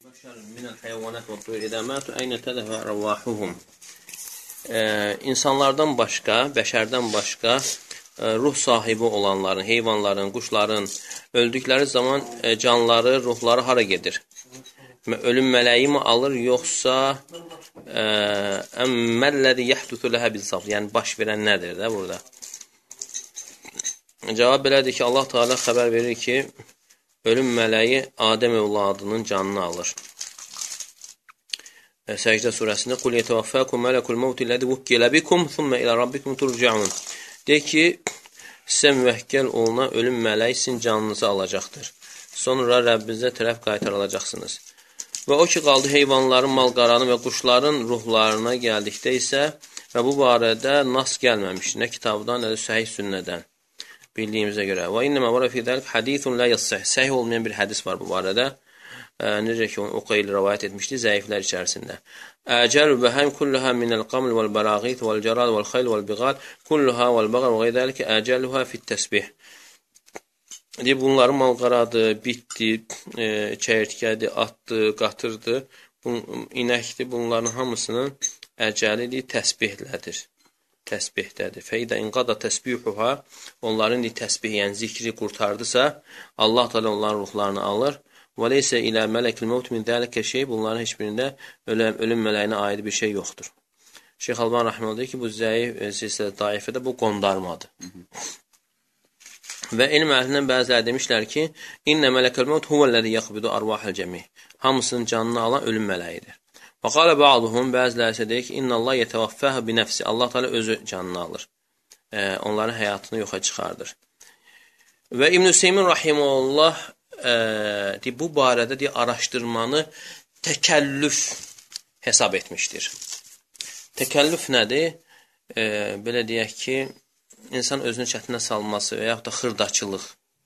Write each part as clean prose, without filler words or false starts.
Minəl heyvanat və tuyr idə mətu əynə tədəfə rəvahuhum. İnsanlardan başqa, bəşərdən başqa ruh sahibi olanların, heyvanların, quşların öldükləri zaman canları, ruhları hara gedir? Ölüm mələyi mi alır, yoxsa əmməlləzi yəhdusu ləhə bizzab, yəni baş verən nədir də burada? Cavab belədir ki, Allah Teala xəbər verir ki, ölüm mələyi Adəm övladının canını alır. Səcdə surəsində Qul yetevəffəkum mələkul mevti ləzi vukkilə bikum thumma ilə rabbikum turcaun. Deyir ki, sizə müvəkkəl olunan ölüm mələyi sizin canınızı alacaqdır. Sonra Rəbbinizə tərəf qaytarılacaqsınız. Və o ki, qaldı heyvanların, malqaranın və quşların ruhlarına gəldikdə isə və bu barədə nas gəlməmişdir. Nə kitabdan, nə də səhih sünnədən bildiyimizə görə. Və innəmə vərə fi dəlik hədithun lə yassih. Səhih olmayan bir hədis var bu barədə. Necə ki, onu Uqayl rəvayət etmişdi, zəiflər içərisində. Əcəl və həm kulluha minəl qaml vəl bərağit vəl cərad vəl xayl vəl biqal kulluha vəl bəqar və qeydəlik əcəluha fit təsbih. Deyir, bunların malqaradır, bitdir, çəyirtkədir, atdır, qatırdır, inəkdir, bunların hamısının əcəlidir, təsbihlədir. Təsbihdədir. Fəidə inqada təsbihuha, onların təsbih, yəni zikri qurtardısa, Allah Teala onların ruhlarını alır. Və leysə ilə mələkil mevt min dəlikə şey, bunların heç birində ölüm mələyinə aid bir şey yoxdur. Şeyx Alban Rəhməllah deyir ki, bu zəif, silsilə daifədə bu qondarmadır. Və elm əhlindən bəziləri demişlər ki, İnnə mələkəl mevt huvəlləzi yəqbidu arvahəl cəmi. Hamısının canını alan ölüm mələyidir. Və qalə bə'duhum, bəziləri isə deyir ki, İnnə Allah yetəvaffəhə bi nəfsi. Allah Teala özü canını alır. Onların həyatını yoxa çıxardır. Və İbn-i Hüseymin Rahimullah bu barədə araşdırmanı təkəllüf hesab etmişdir. Təkəllüf nədir? Belə deyək ki, insan özünü çətinə salması və yaxud da xırdaçılıq.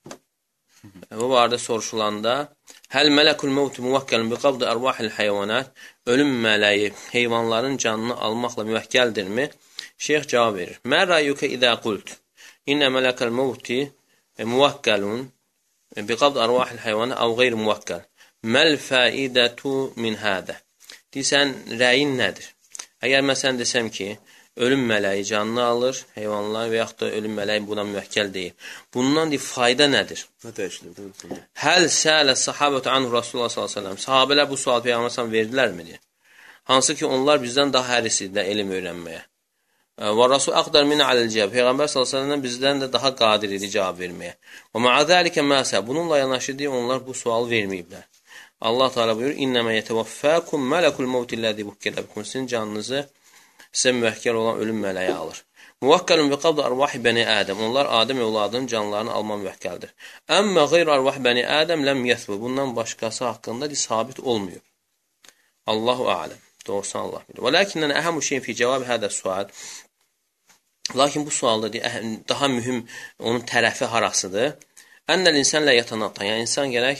Bu barədə soruşulanda həl mələkul mevtu muvakkəlun bi qabdi arvahil heyvanat, ölüm mələyi heyvanların canını almaqla müvəkkəldirmi? Şeyx cavab verir. Mə rəyyukə idə qult. İnnə mələkəl mevti muvakkəlun biqabd arvahil heyvanı əv qeyri muvakkal. Məl fəidətu min hədə. Deyirsən, rəyin nədir? Əgər məsələn desəm ki, ölüm mələyi canını alır, heyvanlar və yaxud da ölüm mələyi buna müvəkkəl deyil. Bundan fayda nədir? Həl sələ sahabətü anhu Rasulullah s.ə.v. Sahabələr bu sual Peyğəmbər verdilərmi? Hansı ki, onlar bizdən daha hərisidirlər elm öyrənməyə. Və Rasul əqdər minə aləl-cəvab. Peyğəmbər s.ə.v. bizdən də daha qadir idi cavab verməyə. Və mə'ədəlikə məsə. Bununla yanaşı deyə onlar bu sualı verməyiblər. Allah Teala buyurur, İnnəmə yetəvəffəkum mələkul mevtilləzi vukkilə bikum. Sizin canınızı sizə müvəkkəl olan ölüm mələyi alır. Muvakkəlun bi qabd arvahi bəni Ədəm. Onlar Adəm övladının canlarını alma müvəkkəldir. Əmmə qeyr arvah bəni Ədəm ləm yəthbu. Bundan başqası haqqında sabit olmuyor. Allahu a'ləm. Doğrusu Allah bilir. Və lakindən əhəmü şeyin fi cavab hədə sual. Lakin bu sualda daha mühüm onun tərəfi harasıdır? Ənəl insanla yatanatdan. Yəni insan gərək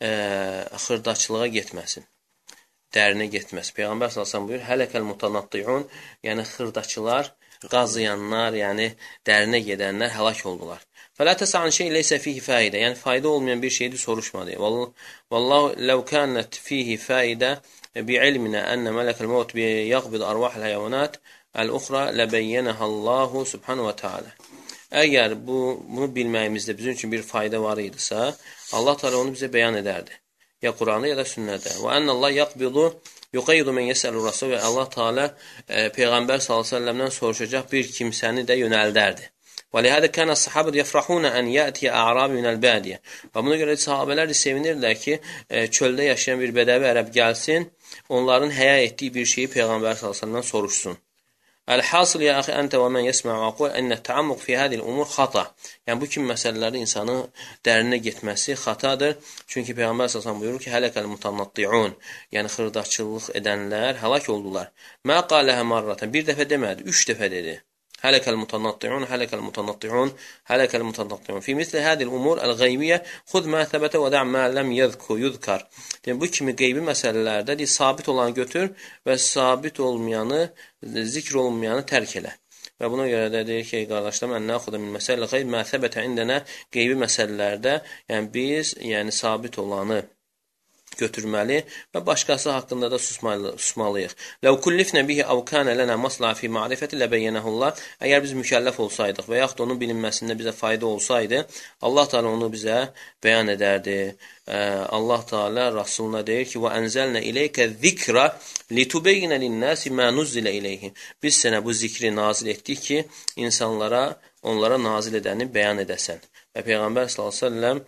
xırdaçılığa getməsin. Dərinə getməsin. Peyğəmbər sallallahu buyur, hələkəl mutanatti'un, yəni xırdaçılar, qazıyanlar, yəni dərinə gedənlər həlak oldular. Fələ təsə'an şey leysə fihi faidə. Yəni fayda olmayan bir şeydir soruşmadı. Vallahu ləv kənət fihi faidə بعلمنا أن ملك الموت يقبض أرواح الحيوانات الأخرى لبينها الله سبحانه وتعالى. Əgər bunu bilməyimizdə bizim üçün bir fayda var idisə, Allah Teala onu bizə bəyan edərdi. Ya Quranda ya da sünnədə. Və ənə Allah yaqbidu yuqayyidu men yesəlu rasul və Allah Teala Peyğəmbər s.ə.v-dən soruşacaq bir kimsəni də yönəldərdi. Və lihədə kənə sahabət yəfrahunə ən yətiyə ə'rabi minəl bədiyə. Və buna görə sahabələr də sevinirlər ki, çöldə yaşayan bir bədəvi ərəb gəlsin, onların həya etdiyi bir şeyi Peyğəmbər s.ə.v-dən soruşsun. Əl-hasıl ya əxi əntə və mən yəsmə'u aqul ənə təammuq fi hədil umur xata. Yəni, bu kimi məsələləri insanın dərinə getməsi xatadır. Çünki Peyğəmbər s.ə.v buyurur ki, hələkəl mutanatti'un. Yəni, xırdaçılıq edənlər həlak oldular. Mə qaləhə marratan. Bir dəfə demədi, 3 dəfə dedi. هلك المتنطعون هلك المتنطعون هلك المتنطعون في مثل هذه الأمور الغيبية خذ ما ثبت ودع ما لم يذكر. Yəni, bu kimi qeybi məsələlərdə sabit olanı götür və sabit olmayanı, zikr olmayanı tərk elə. Və buna görə də deyir ki, qardaşlar, mən nəxuda min məsələ qeyb mə thəbətə indənə qeybi məsələlərdə, yəni biz, yəni sabit olanı götürməli və başqası haqqında da susmalıyıq. Ləv kullifnə bihi əv kana lana maslaha fi ma'rifati labayyanahulla. Əgər biz mükəlləf olsaydıq və yaxud onun bilinməsində bizə fayda olsaydı, Allah Teala onu bizə bəyan edərdi. Allah Teala Rasuluna deyir ki: "Və enzelna ileyke zikra litubeyyine lin-nasi ma nuzila ileyhim." Biz sənə bu zikri nazil etdik ki, onlara nazil edəni bəyan edəsən. Və Peyğəmbər sallallahu əleyhi və səlləm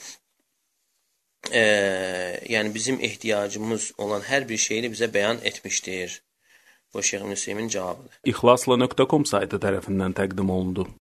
yəni bizim ehtiyacımız olan hər bir şeyi bizə bəyan etmişdir. Bu Şeyx İbn Hüseymin cavabıdır. İxlasla.com saytı tərəfindən təqdim olundu.